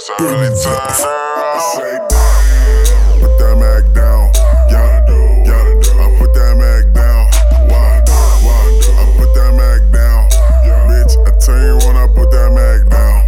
Guess I really turned her on. I say, damn, put that Mac down. Yeah, I put that Mac down. Why? I put that Mac down. Bitch, I tell you when I put that Mac down.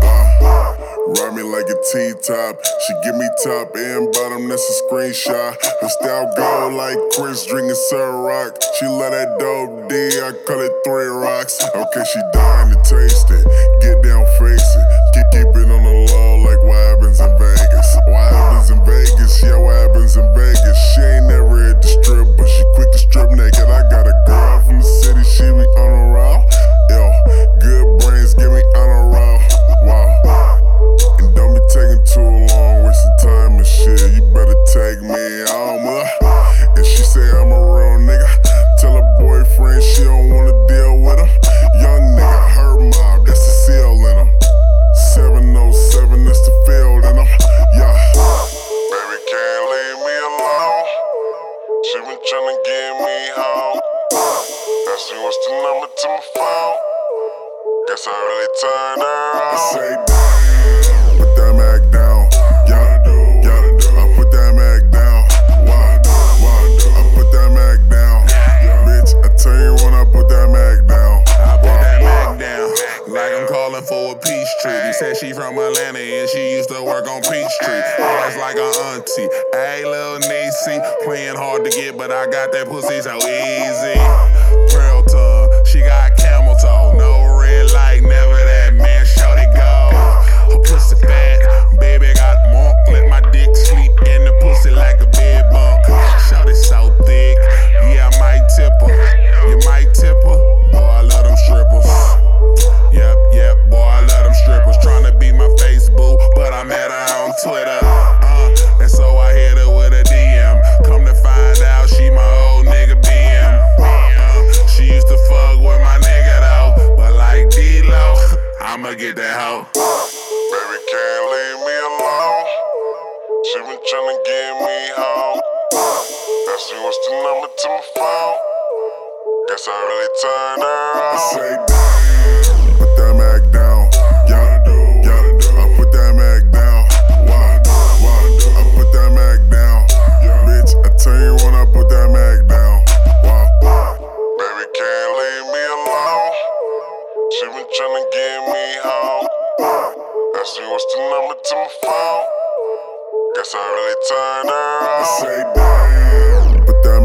Ride me like a T-top. She give me top and bottom, that's a screenshot. Her style go like Chris drinking Ciroc. She love that dope D, I call it 3 rocks. Okay, she dying to taste it. Get down, face it. Keep it on the low like what happens in Vegas. What happens in Vegas? Yeah, what happens in Vegas? She ain't never hit the strip, but she quick to strip naked. I got a girl from the city, she be on a roll. Yo, good brains, give me on a roll. Wow. And don't be taking too long, wasting time and shit. You better take me out, and she say I'm a real nigga. Tell her boyfriend she don't wanna deal with him. Young nigga, her mob, that's the seal in him. 707, that's the field in him. Yeah. Baby can't leave me alone. She been tryna get me home. Ask me what's the number to my phone. Guess I really turned her on. I say, damn, put that Mac down. Yeah, I put that Mac down. Why? I put that Mac down. Bitch, I tell you when I put that Mac down. I put that Mac down, like I'm calling for a peace treaty. Said she from Atlanta and she used to work on Peachtree. Always like her auntie. Hey, little niecey, playing hard to get, but I got that pussy so easy. Pearl tongue, she got camel toe. No red light, never that, man, shorty go. Her pussy fat, baby got monk. Let my dick sleep in the pussy like a bed bunk. Shorty so thick, yeah, I might tip her. You might tip her, boy, I love them strippers. Yep, boy, I love them strippers. Tryna be my Facebook, but I met her on Twitter. And so I hit her with a DM. Come to find out, she my old nigga BM. She used to fuck with my nigga though, but like D-Lo, I'ma get that hoe. Baby can't leave me alone. She been tryna get me home. Ask me what's the number to my phone. Guess I really turned her on. I say, damn, put that Mac down. Yeah, I put that Mac down. Why? I put that Mac down. Bitch, I tell you when I put that Mac down. Why? Baby can't leave me alone. She been tryna get me home. Ask me what's the number to my phone. Guess I really turned her on. I say, damn, put that